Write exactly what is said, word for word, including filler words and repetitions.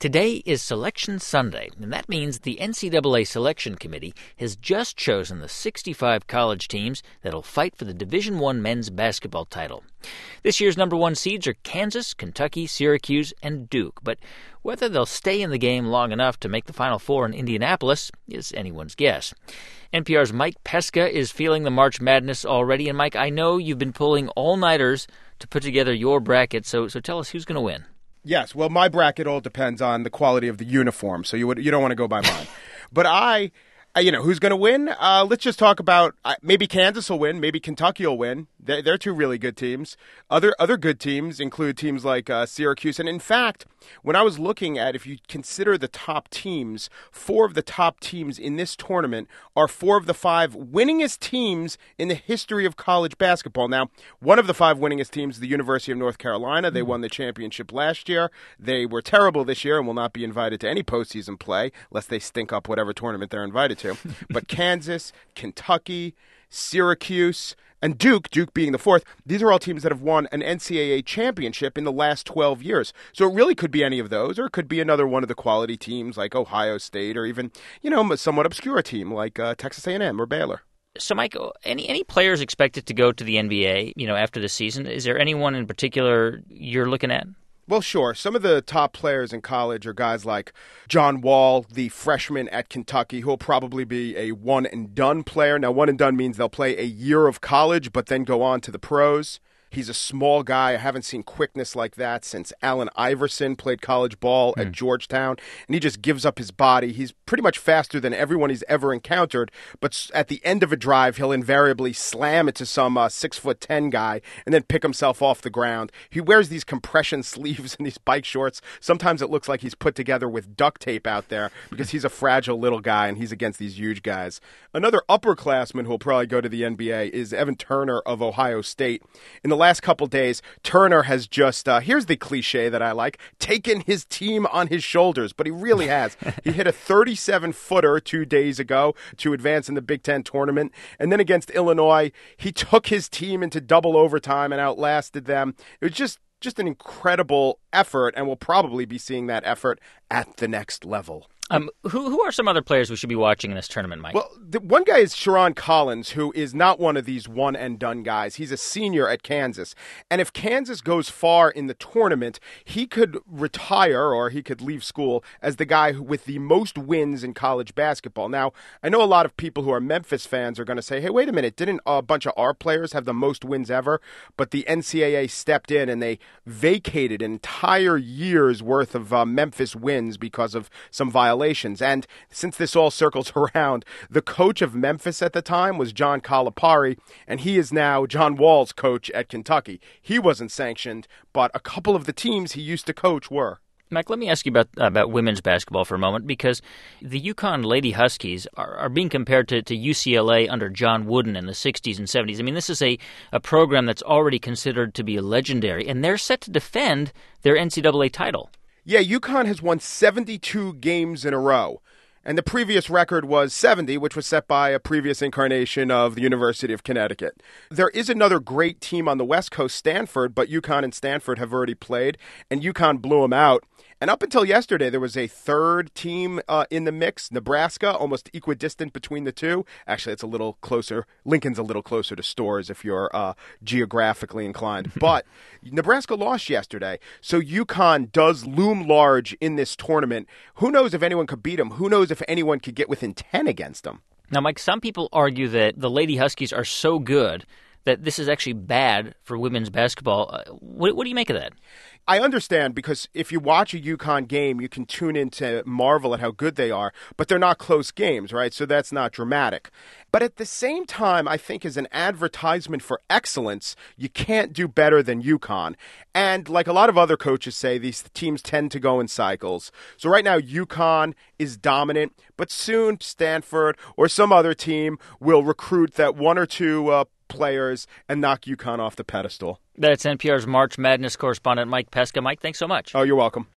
Today is Selection Sunday, and that means the N C double A Selection Committee has just chosen the sixty-five college teams that'll fight for the Division One men's basketball title. This year's number one seeds are Kansas, Kentucky, Syracuse, and Duke, but whether they'll stay in the game long enough to make the Final Four in Indianapolis is anyone's guess. N P R's Mike Pesca is feeling the March Madness already, and Mike, I know you've been pulling all-nighters to put together your bracket, so so tell us who's going to win. Yes, well, my bracket all depends on the quality of the uniform, so you would you don't want to go by mine. But I, I, you know, who's going to win? Uh, let's just talk about uh, maybe Kansas will win, maybe Kentucky will win. They're, they're two really good teams. Other other good teams include teams like uh, Syracuse. And in fact, when I was looking at, if you consider the top teams, four of the top teams in this tournament are four of the five winningest teams in the history of college basketball. Now, one of the five winningest teams is the University of North Carolina. They won the championship last year. They were terrible this year and will not be invited to any postseason play unless they stink up whatever tournament they're invited to. But Kansas, Kentucky, Syracuse, and Duke, Duke being the fourth, these are all teams that have won an N C double A championship in the last twelve years. So it really could be any of those, or it could be another one of the quality teams like Ohio State, or even, you know, a somewhat obscure team like uh, Texas A and M or Baylor. So, Mike, any any players expected to go to the N B A, you know, after the season? Is there anyone in particular you're looking at? Well, sure. Some of the top players in college are guys like John Wall, the freshman at Kentucky, who will probably be a one-and-done player. Now, one-and-done means they'll play a year of college but then go on to the pros. He's a small guy. I haven't seen quickness like that since Allen Iverson played college ball at mm. Georgetown, and he just gives up his body. He's pretty much faster than everyone he's ever encountered, but at the end of a drive, he'll invariably slam it to some uh, six foot ten guy and then pick himself off the ground. He wears these compression sleeves and these bike shorts. Sometimes it looks like he's put together with duct tape out there because he's a fragile little guy, and he's against these huge guys. Another upperclassman who will probably go to the N B A is Evan Turner of Ohio State. In the last couple days, Turner has just, uh, here's the cliche that I like, taken his team on his shoulders, but he really has. He hit a thirty-seven footer two days ago to advance in the Big Ten tournament, and then against Illinois, he took his team into double overtime and outlasted them. It was just, just an incredible effort, and we'll probably be seeing that effort at the next level. Um, who who are some other players we should be watching in this tournament, Mike? Well, the one guy is Sherron Collins, who is not one of these one-and-done guys. He's a senior at Kansas. And if Kansas goes far in the tournament, he could retire or he could leave school as the guy with the most wins in college basketball. Now, I know a lot of people who are Memphis fans are going to say, hey, wait a minute, didn't a bunch of our players have the most wins ever? But the N C double A stepped in and they vacated an entire year's worth of uh, Memphis wins because of some violations. And since this all circles around, the coach of Memphis at the time was John Calipari, and he is now John Wall's coach at Kentucky. He wasn't sanctioned, but a couple of the teams he used to coach were. Mike, let me ask you about about women's basketball for a moment, because the UConn Lady Huskies are, are being compared to, to U C L A under John Wooden in the sixties and seventies. I mean, this is a, a program that's already considered to be legendary, and they're set to defend their N C double A title. Yeah, UConn has won seventy-two games in a row, and the previous record was seventy, which was set by a previous incarnation of the University of Connecticut. There is another great team on the West Coast, Stanford, but UConn and Stanford have already played, and UConn blew them out. And up until yesterday, there was a third team uh, in the mix, Nebraska, almost equidistant between the two. Actually, it's a little closer. Lincoln's a little closer to Storrs if you're uh, geographically inclined. But Nebraska lost yesterday, so UConn does loom large in this tournament. Who knows if anyone could beat them? Who knows if anyone could get within ten against them? Now, Mike, some people argue that the Lady Huskies are so good that this is actually bad for women's basketball. Uh, what, what do you make of that? I understand, because if you watch a UConn game, you can tune in to marvel at how good they are, but they're not close games, right? So that's not dramatic. But at the same time, I think as an advertisement for excellence, you can't do better than UConn. And like a lot of other coaches say, these teams tend to go in cycles. So right now, UConn is dominant, but soon Stanford or some other team will recruit that one or two uh, players and knock UConn off the pedestal. That's N P R's March Madness correspondent Mike Pesca. Mike, thanks so much. Oh, you're welcome.